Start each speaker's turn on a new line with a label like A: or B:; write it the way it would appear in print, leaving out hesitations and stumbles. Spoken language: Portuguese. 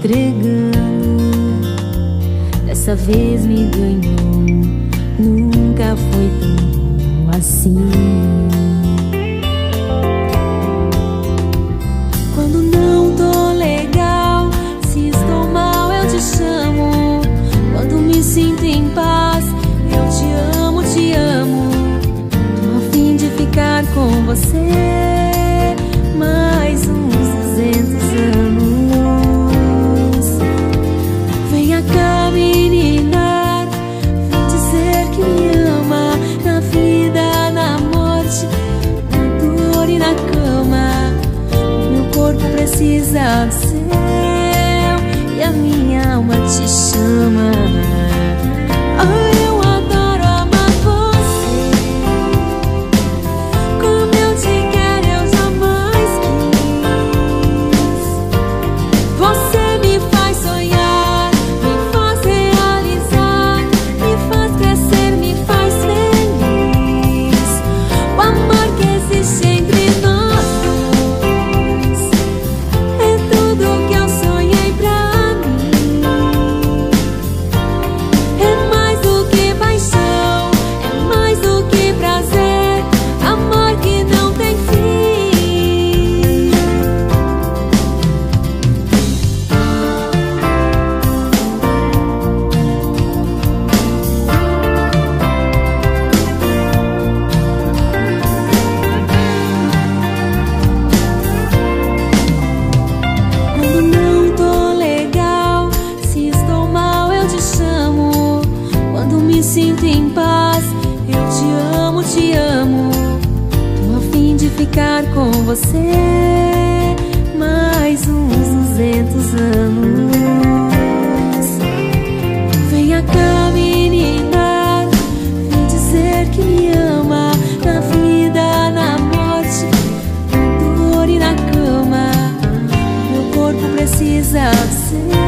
A: entregando. Dessa vez me ganhou, nunca foi tão bom assim. Quando não tô legal, se estou mal eu te chamo. Quando me sinto em paz, eu te amo, te amo. Tô a fim de ficar com você mais uns 200 anos. Venha cá, menina, vem dizer que me ama. Na vida, na morte, na dor e na cama. Meu corpo precisa do seu e a minha alma te chama. Eu adoro amar você. Como eu te quero, eu jamais quis. Você me faz sonhar, me faz realizar, me faz crescer, me faz feliz. O amor que existe entre nós dois é tudo que eu sonhei pra mim. É mais do que paixão, é mais do que prazer, amor que não tem fim. Quando não tô legal, se estou mal eu te chamo. Quando me sinto em paz, eu te amo, te amo. Tô a fim de ficar com você mais uns 200 anos. Venha cá, menina, vem dizer que me ama. Na vida, na morte, na dor e na cama. Meu corpo precisa do seu